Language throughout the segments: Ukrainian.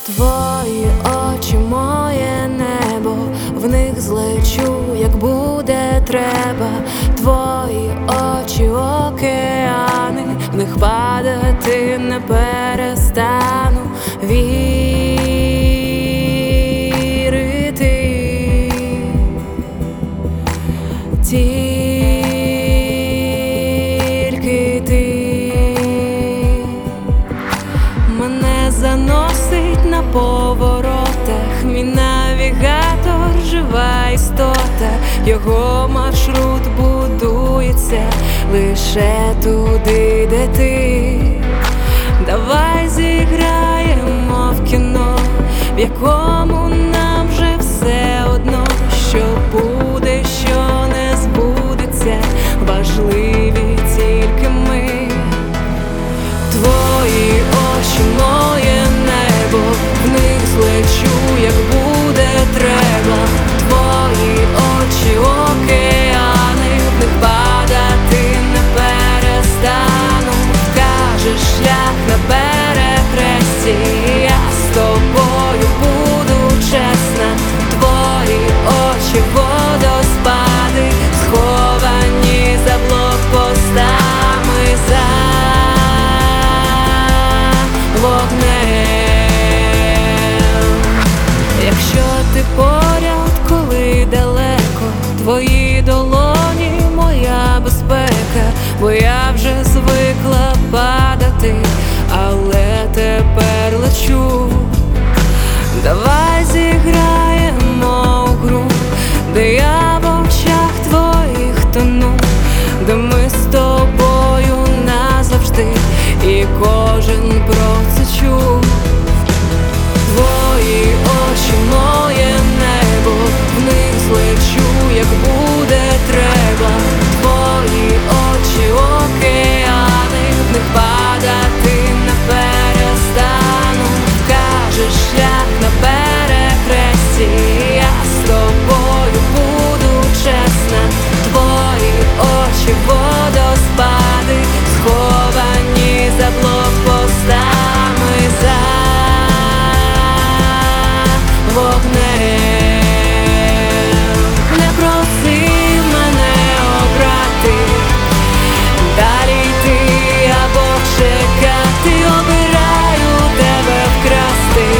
Твої очі – моє небо, в них злечу, як буде треба. Твої очі – океани, в них падати не перестану вірити. Тільки ти мене заносить на поворотах, мій навігатор – жива істота. Його маршрут будується лише туди, де ти. Давай зіграємо в кіно, в якому нам вже все одно, що буде, що не збудеться, важливі тільки ми. Твої очі – моє небо, в них злечу, як буде треба. Твої очі – океани, в них падати не перестану. Вкажеш шлях на перехресті, я з тобою буду чесна. Твої очі – водоспади, сховані за блокпостами, за вогнем. Якщо ти поряд, коли далеко, твої долоні – моя безпека. Бо я вже звикла падати, але тепер лечу. Давай зіграємо у гру, де я в очах твоїх тону, де ми з тобою назавжди, і кожен про це чув. Твої очі – моє небо, в них злечу, як буде треба. Твої очі – океани, в них падати не перестану. Вкажеш шлях на перехресті, я з тобою буду чесна. Твої очі – водоспади, сховані за блокпостами, за вогнем. Не проси мене обрати, далі йти або чекати. Обираю тебе вкрасти,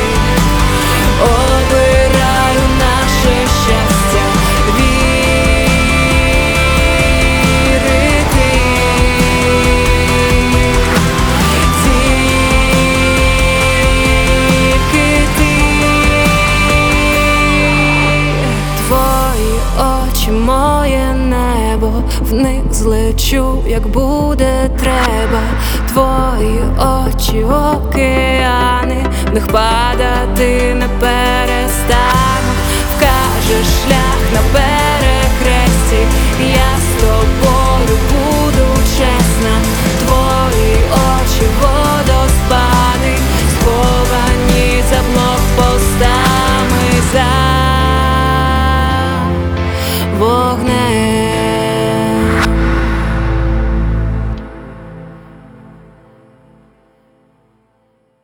обираю наше щастя, вірити. Тільки ти. Твої очі – моє небо, в них злечу, як буде треба. Твої очі – океани, в них падати не перестану. Вкажеш шлях на перехресті, я з тобою буду чесна. Твої очі – водоспади, сховані за блокпостами, за вогнем.